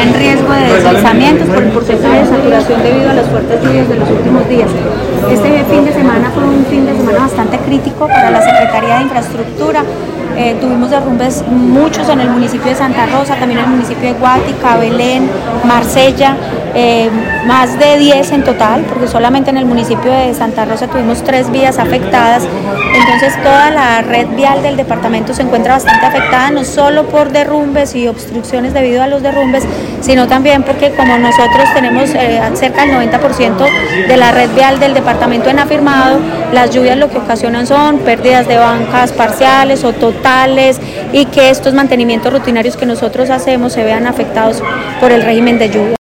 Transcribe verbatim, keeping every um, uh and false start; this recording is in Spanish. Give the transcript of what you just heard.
en riesgo de deslizamientos por el porcentaje de saturación debido a las fuertes lluvias de los últimos días. Este fin de semana fue un fin de semana bastante crítico para la Secretaría de Infraestructura. Eh, tuvimos derrumbes muchos en el municipio de Santa Rosa, también en el municipio de Guática, Belén, Marsella, eh, más de diez en total, porque solamente en el municipio de Santa Rosa tuvimos tres vías afectadas. Entonces toda la red vial del departamento se encuentra bastante afectada, no solo por derrumbes y obstrucciones debido a los derrumbes, sino también porque como nosotros tenemos eh, cerca del noventa por ciento de la red vial del departamento en afirmado, las lluvias lo que ocasionan son pérdidas de bancas parciales o totales, y que estos mantenimientos rutinarios que nosotros hacemos se vean afectados por el régimen de lluvia.